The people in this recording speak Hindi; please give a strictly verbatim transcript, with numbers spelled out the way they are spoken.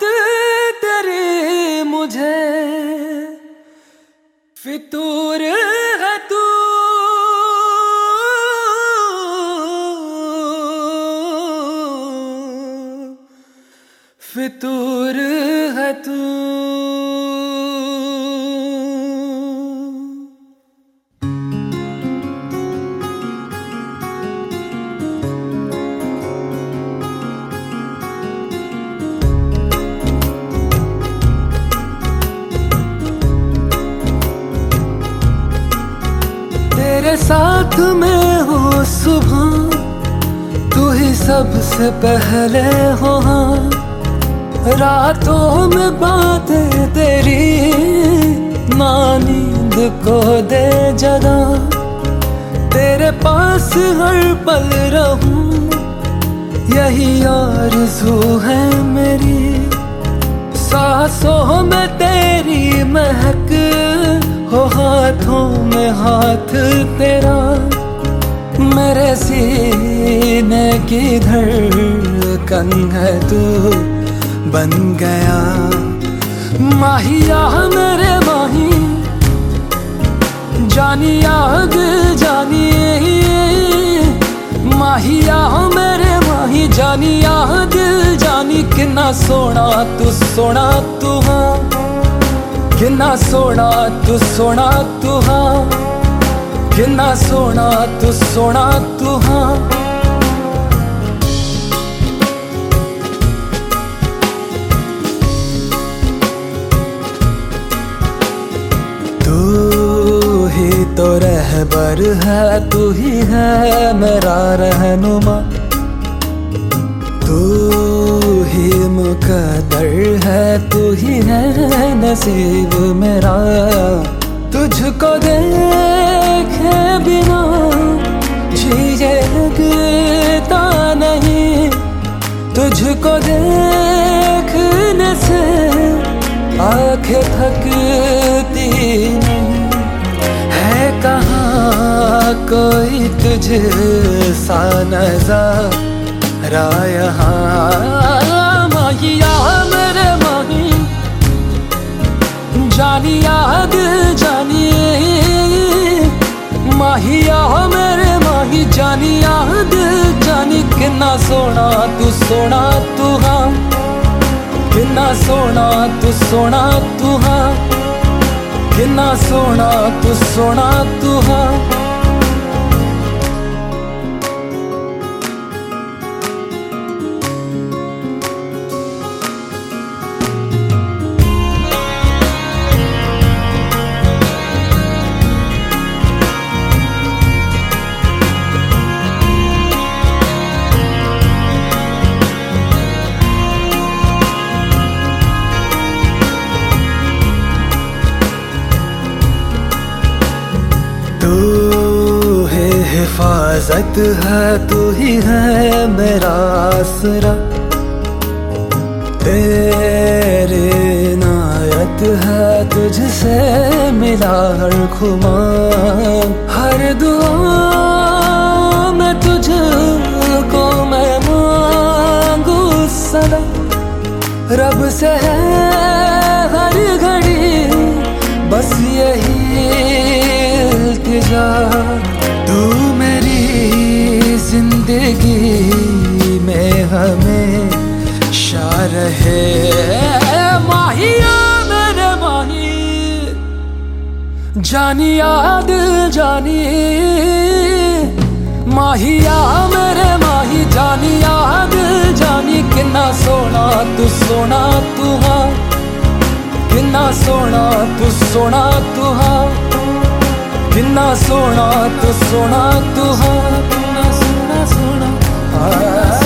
तेरी मुझे फितूर है तू, फितूर है तू। तेरे साथ में हो सुबह, तू ही सबसे पहले हो। रातों में बातें तेरी ना नींद को दे जगा। तेरे पास हर पल रहूं यही आरज़ू है मेरी। सांसों में तेरी महक हो, हाथों में हाथ तेरा। मेरे सीने की धड़कन है तू बन गया। माहिया मेरे माही, जानी आग जानी। माहिया मेरे माही, जानी आग जानी। कितना सोना तू सोना तू हाँ, कितना सोना तू सोना तू हाँ, कितना सोना तू सोना तू हाँ। तू ही तो रहबर है, तू ही है मेरा रहनुमा। तू ही मुकद्दर है, तू ही है नसीब मेरा। तुझको देखे बिना जिए लगता नहीं, तुझको देखने से आंखें थकती नहीं। है कहाँ कोई तुझ सा नज़ारा यहाँ। माहिया मेरे माही, जानी याद जानी। माहिया मेरे माही, जानी याद जानी। कितना सोना तू सोना तू हाँ, कितना सोना तू सोना तू हाँ, कितना सोना तू सोना तू हाँ। तू है हिफाजत है, तू ही है मेरा आसरा। तेरे इनायत है, तुझसे मिला हर खुमान। हर दुआ में तुझको मैं मांगू सदा। रब से है हर घड़ी बस यही इल्तिजा। तू मेरी जिंदगी में हमेशा रहे। माहिया मेरे माही, जानी याद जानी। माहिया मेरे माही, जानी याद जानी। कितना सोना तू सोना तू हाँ, कितना सोना तू सोना तू हाँ, कितना सोना तू सोना तू हाँ, कितना सोना सोना।